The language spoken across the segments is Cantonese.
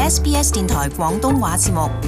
SBS 電台廣東話節目。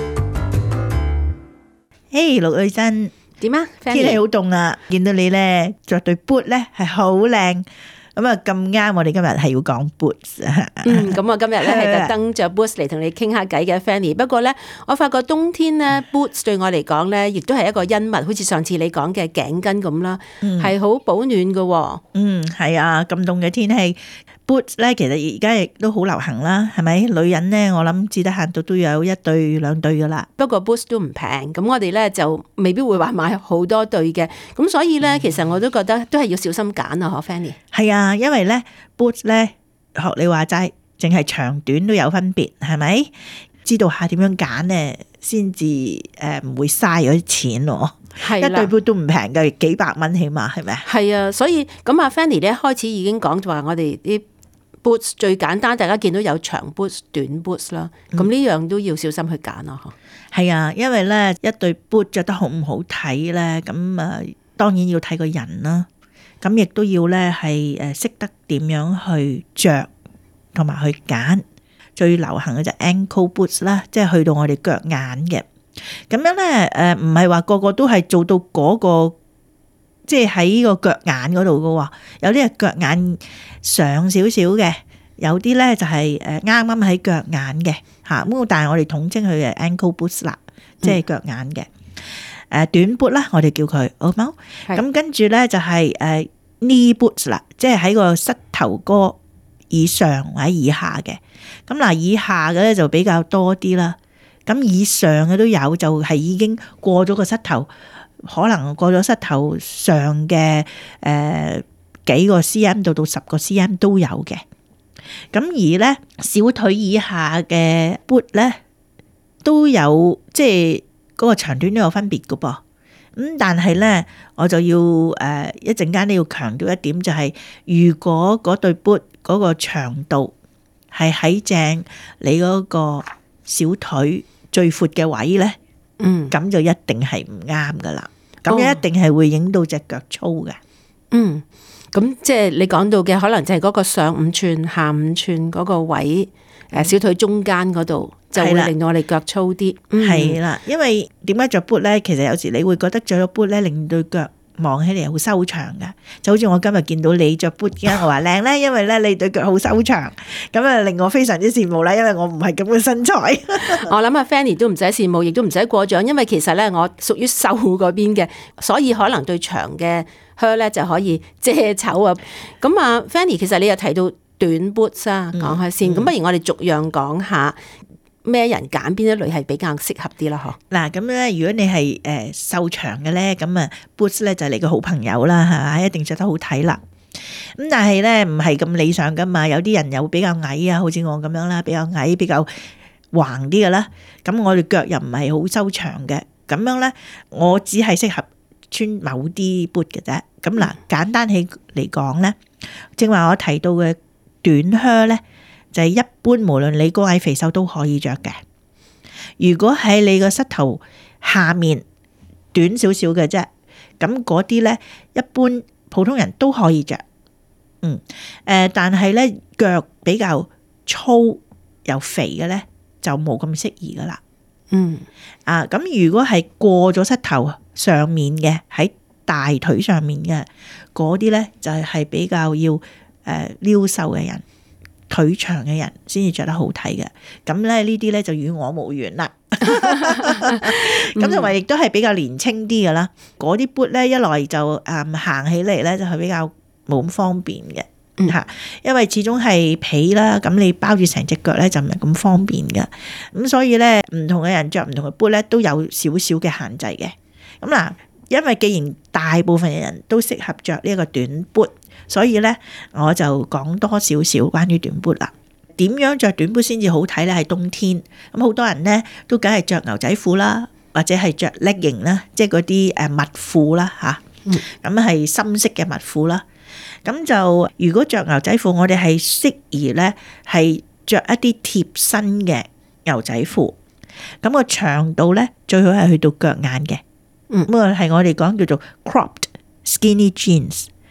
嘿，陸女珍， 點啊？ 天氣好凍啊！見到你咧着對 boot 咧係好靚，咁啊咁啱，我哋今日係要講 boots 啊。 咁我今日咧係特登着 boots 嚟同你傾下偈嘅 Fanny。不過咧，我發覺冬天咧 boots 對我嚟講咧，亦都係一個恩物，好似上次你講嘅頸巾咁啦，係好保暖嘅。 係啊，咁凍嘅天氣 boots 咧，其實而家亦都好流行啦，係咪？女人咧，我諗至得限度都有一對兩對噶啦。 不過 boots 都唔平，咁我哋咧就未必會話買好多對嘅。咁所以咧，其實我都覺得都係要小心揀啊，嗬 Fanny。 係啊，因為咧 boots 咧學你話齋，淨係長短都有分別，係咪？知道下點樣揀咧，先至唔會嘥咗啲錢咯。 係啦， 一對 boot 都唔平嘅，幾百蚊起碼，係咪啊？ 係啊，所以咁阿 Fanny 咧開始已經講就話我哋啲 boots 最簡單，大家見到有長 boots、短 boots 啦，咁呢樣都要小心去揀啊！ 係啊，因為咧一對 boot 着得好唔好睇咧，咁當然要睇個人啦。咁亦都要咧係識得點樣去着同埋去揀。最流行嘅就 ankle boots 啦，即係去到我哋腳眼嘅。咁樣咧唔係話個個都係做到嗰個，即係喺個腳眼嗰度嘅喎。有啲係腳眼上少少嘅，有啲咧就係啱啱喺腳眼嘅嚇。咁但係我哋統稱佢嘅 ankle boots 啦，即係腳眼嘅。短 boot 啦，我哋叫佢好冇。咁跟住咧就係knee boots 啦，即係喺個膝頭哥以上或者以下嘅。咁嗱，以下嘅咧就比較多啲啦。咁以上嘅都有，就係已經過咗個膝頭，可能過咗膝頭上嘅幾個 cm 到10個 cm 都有嘅。咁而咧小腿以下嘅 boot 咧都有，即係嗰個長短都有分別㗎噃。咁但係咧，我就要一陣間都要強調一點，就係如果嗰對 boot 嗰個長度係喺正你嗰個小腿最闊嘅位咧，咁就一定係唔啱噶啦。咁一定係會影到隻腳粗嘅。 咁即係你講到嘅，可能就係嗰個上5寸、下5寸嗰個位，小腿中間嗰度就會令到我哋腳粗啲。 係啦，因為點解着 boot 咧？其實有時你會覺得着咗 boot 咧，令對腳望起嚟好修長㗎。就好似我今日見到你着 boot，點解我話靚咧？因為咧你對腳好修長，咁啊令我非常之羨慕啦。因為我唔係咁嘅身材。 我諗阿 Fanny 都唔使羨慕，亦都唔使過獎，因為其實咧我屬於瘦嗰邊嘅，所以可能對長嘅靴咧就可以遮醜啊。咁啊 Fanny， 其實你又提到短 boots 啊，講下先。咁不如我哋逐樣講下咩人揀邊一類係比較適合啲啦？嗬。 嗱，咁咧如果你係瘦長嘅咧，咁啊 boots 咧就係你個好朋友啦，係嘛？一定着得好睇啦。咁但係咧唔係咁理想噶嘛，有啲人又比較矮啊，好似我咁樣啦，比較矮比較橫啲嘅啦。咁我哋腳又唔係好修長嘅，咁樣咧我只係適合穿某啲 boot 嘅啫。咁嗱，簡單起嚟講咧，正話我提到嘅短靴咧，就係一般無論你高矮肥瘦都可以着嘅。如果喺你個膝頭下面短少少嘅啫，咁嗰啲咧一般普通人都可以着。但係咧腳比較粗又肥嘅咧就冇咁適宜噶啦。咁如果係過咗膝頭上面嘅，喺大腿上面嘅嗰啲咧就係比較要撩瘦嘅人，腿長嘅人先至着得好睇嘅。咁咧呢啲咧就與我無緣啦。咁同埋亦都係比較年輕啲嘅啦。嗰啲 boot 咧一來就行起嚟咧就係比較冇咁方便嘅。因為始終係皮啦，咁你包住成隻腳咧就唔係咁方便嘅。咁所以咧唔同嘅人着唔同嘅 boot 咧都有少少嘅限制嘅。咁嗱，因為既然大部分嘅人都適合着呢一個短 boot，所以咧我就講多少少關於短 boot 啦。點樣着短 boot 先至好睇咧？係冬天咁好多人咧都梗係着牛仔褲啦，或者係着 legging 啦，即係嗰啲襪褲啦嚇。咁係深色嘅襪褲啦。咁就如果着牛仔褲，我哋係適宜咧係着一啲貼身嘅牛仔褲。咁個長度咧最好係去到腳眼嘅。咁啊係我哋講叫做 cropped skinny jeans。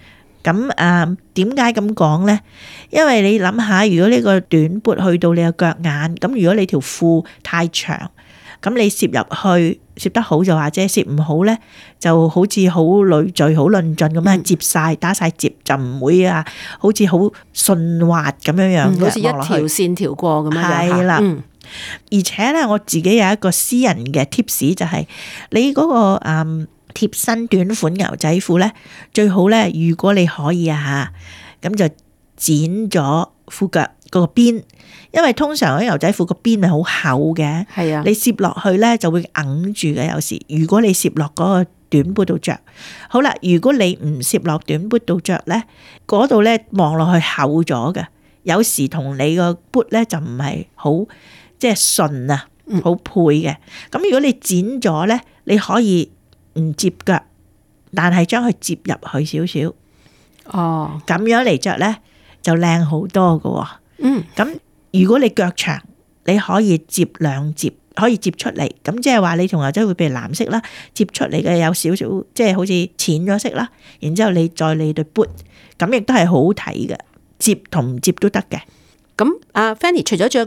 咁點解咁講咧？因為你諗下，如果呢個短 boot 去到你嘅腳眼，咁如果你條褲太長，咁你攝入去攝得好就話啫，攝唔好咧就好似好累贅、好論盡咁樣接晒打晒折，就唔會好似好順滑咁樣好似一條線條過咁樣。 係啦，而且咧我自己有一個私人嘅 tips 就係你嗰個貼身短款牛仔褲咧，最好咧，如果你可以咁就剪咗褲腳嗰個邊，因為通常啲牛仔褲個邊係好厚嘅， 係啊， 你攝落去咧就會揞住嘅。有時如果你攝落嗰個短 boot 度着，好啦，如果你唔攝落短 boot 度着咧，嗰度咧望落去厚咗嘅，有時同你個 boot 咧就唔係好即係順啊，好配嘅。咁如果你剪咗咧，你可以唔接腳，但係將佢接入去少少，咁樣嚟着咧就靚好多㗎。咁如果你腳長，你可以接兩接，可以接出嚟，咁即係話你同牛仔褲譬如藍色啦，接出嚟嘅有少少即係好似淺咗色啦，然之後你再你對 boot，咁亦都係好睇嘅，接同唔接都得嘅。 咁Fanny 除咗着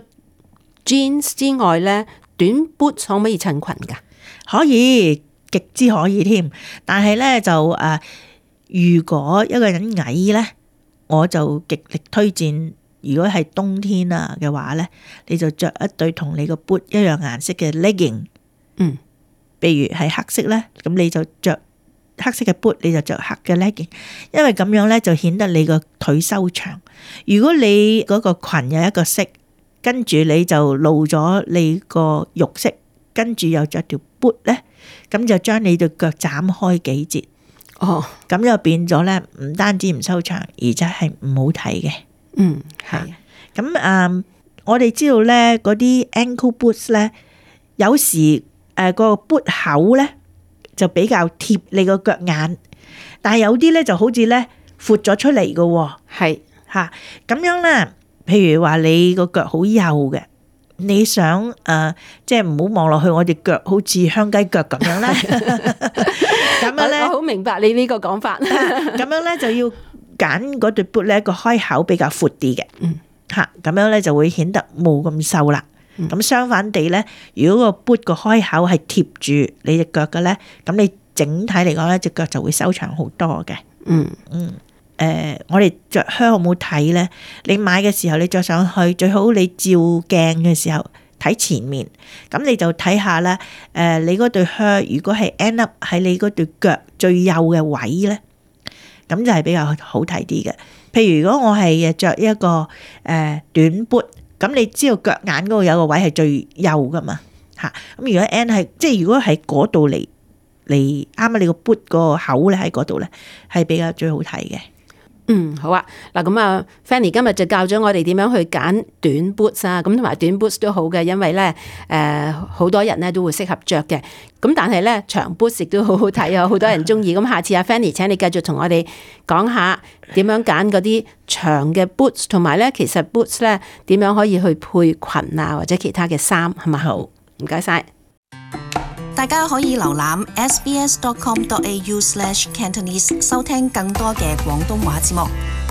jeans 之外咧，短 boot 可唔可以襯裙噶？ 可以。極之可以添，但係咧就如果一個人矮咧，我就極力推薦，如果係冬天嘅話咧，你就着一對同你個 boot 一樣顏色嘅 legging，譬如係黑色咧，咁你就着黑色嘅 boot，你就着黑嘅 legging，因為咁樣咧就顯得你個腿修長。如果你嗰個裙有一個色，跟住你就露咗你個肉色，跟住又着條 boot 咧。咁就將你對腳斬開幾截，咁就變咗咧，唔單止唔收長，而且係唔好睇嘅。係。咁我哋知道咧，嗰啲 ankle boots 咧，有時個 boot 口咧就比較貼你個腳眼，但係有啲咧就好似咧闊咗出嚟嘅。係嚇，咁樣咧，譬如話你個腳好幼嘅。你想即係唔好望落去，我哋腳好似香雞腳咁樣咧，咁樣咧， 我好明白你呢個講法。 咁樣咧就要揀嗰對 boot 咧個開口比較闊啲嘅，咁樣咧就會顯得冇咁瘦啦。咁相反地咧，如果個 boot 個開口係貼住你隻腳嘅咧，咁你整體嚟講咧隻腳就會修長好多嘅。我哋着靴好唔好睇咧？你買嘅時候你着上去最好你照鏡嘅時候睇前面，咁你就睇下啦。你嗰對靴如果係 end up 喺你嗰對腳最幼嘅位咧，咁就係比較好睇啲嘅。譬如如果我係着一個短 boot，咁你知道腳眼嗰度有個位係最幼噶嘛吓。咁如果 end 係即係如果喺嗰度嚟啱啱你個 boot 個口咧喺嗰度咧，係比較最好睇嘅。 好啊，嗱咁Fanny 今日就教咗我哋點樣去揀短 boots 啊，咁同埋短 boots 都好嘅，因為咧好多人咧都會適合着嘅，咁但係咧長 boots 亦都好好睇啊，好多人中意。咁下次Fanny請你繼續同我哋講下點樣揀嗰啲長嘅 boots，同埋咧其實 boots 咧點樣可以去配裙啊或者其他嘅衫，係咪？好，唔該晒。 大家可以瀏覽 sbs.com.au/cantonese 收聽更多嘅廣東話節目。